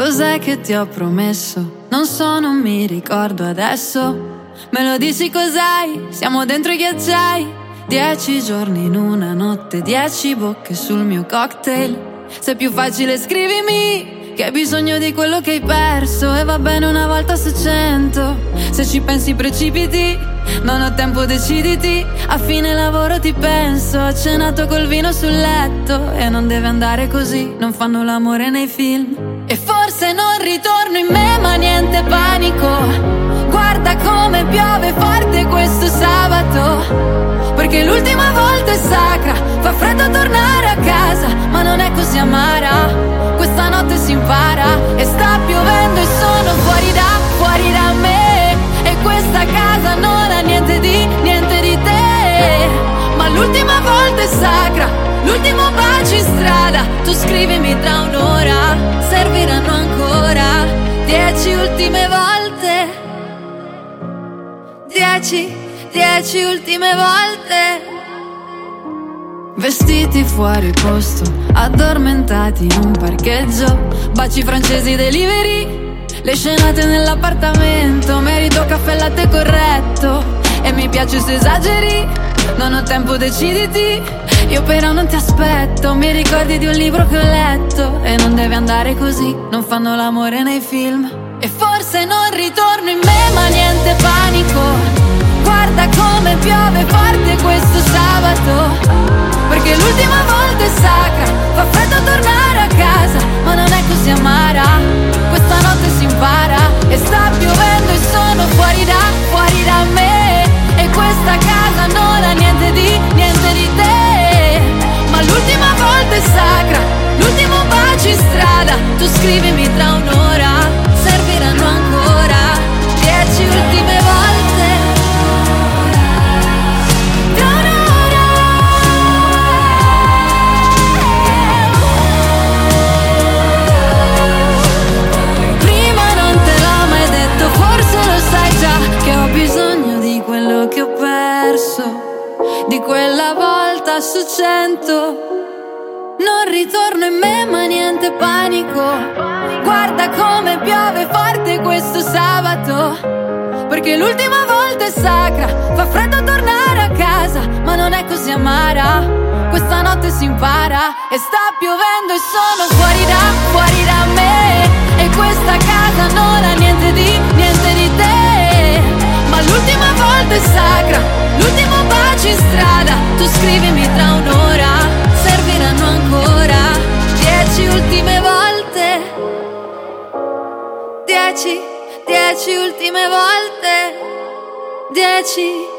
Cos'è che ti ho promesso? Non so, non mi ricordo adesso. Me lo dici cos'hai? Siamo dentro i ghiacciai. 10 giorni in una notte, 10 bocche sul mio cocktail. Se è più facile scrivimi che hai bisogno di quello che hai perso. E va bene una volta su 100. Se ci pensi precipiti, non ho tempo, deciditi. A fine lavoro ti penso. Ho cenato col vino sul letto. E non deve andare così, non fanno l'amore nei film. E forse non ritorno in me, ma niente panico. Guarda come piove forte questo sabato, perché l'ultima volta è sacra. Fa freddo tornare a casa, ma non è così amara. Questa notte si impara. E sta piovendo e sono fuori da me. E questa casa non ha niente di te. Ma l'ultima volta è sacra, l'ultimo bacio in strada. Tu scrivimi tra un'ora, serviranno ancora 10 ultime volte. 10 ultime volte. Vestiti fuori posto, addormentati in un parcheggio. Baci francesi delivery, le scenate nell'appartamento. Merito caffè latte corretto. E mi piace se esageri, non ho tempo, deciditi. Io però non ti aspetto. Mi ricordi di un libro che ho letto. E non deve andare così, non fanno l'amore nei film. E forse non ritorno in me, ma niente panico. Guarda come piove forte questo sabato, perché l'ultima volta è sacra. Fa freddo tornare a casa, ma non è così amara. Questa notte si impara. E sta piovendo e sono fuori da me. E questa casa non ha niente di te. Ma l'ultima volta è sacra, l'ultimo bacio in strada. Tu scrivimi tra un'ora, serviranno ancora 10 ultime volte. Tra un'ora. Prima non te l'ho mai detto, forse lo sai già, che ho bisogno di quello che ho perso. Di quella volta su 100. Non ritorno in me, ma niente panico. Guarda come piove forte questo sabato, perché l'ultima volta è sacra. Fa freddo tornare a casa, ma non è così amara. Questa notte si impara. E sta piovendo e sono fuori da me. E questa casa non ha niente di te. Ma l'ultima volta è sacra, l'ultimo bacio in strada. Tu scrivimi tra un'ora, serviranno ancora 10 ultime volte. 10 ultime volte. 10